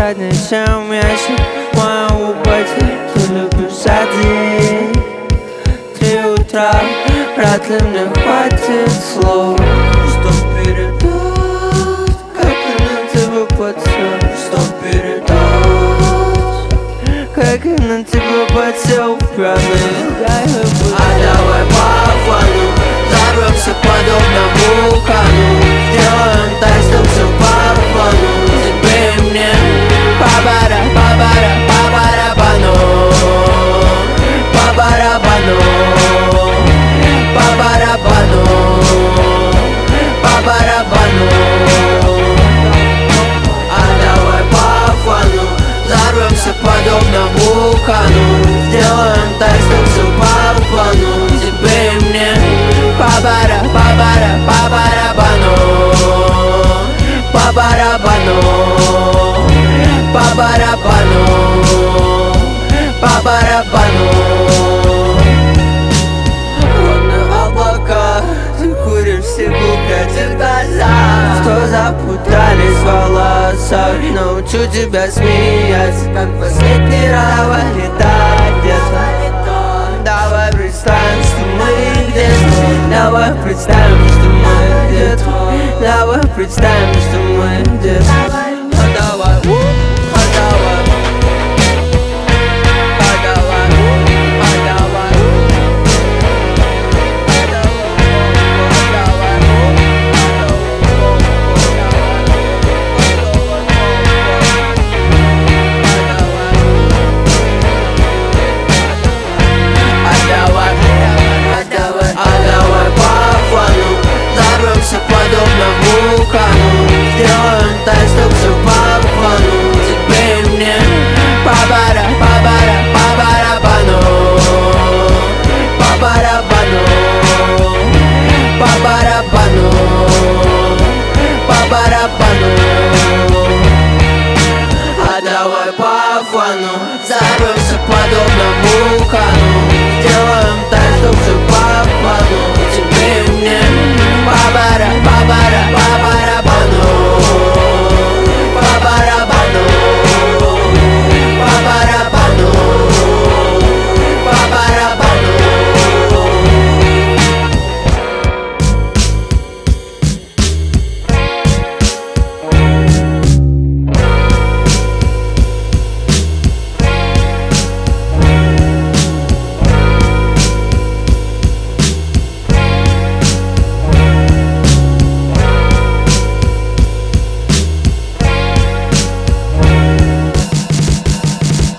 прохладнее, чем ящик моего пути. Ты любишь садить 3 утра, вряд ли мне хватит слов, что передать, как я на тебя подсел, что передать, как я на тебя подсел, пьяный. А давай по фану взорвемся подобно вулкану, сделаем так, чтоб все по плану. Тебе и мне по-барабану, по-барабану, по-барабану, по-барабану. А давай по фану взорвемся подобно вулкану, сделаем так, чтоб все по плану. Тебе и мне по-барабану, по-барабану, по-барабану, по-барабану. Ровно облака, ты куришь сигару, глядя в глаза, что запутались в волосах. Научу тебя смеяться, как последний раз. Давай летай где-то, давай представим, что мы где-то. Давай представим, что мы где-то. Давай представим, что мы где-то.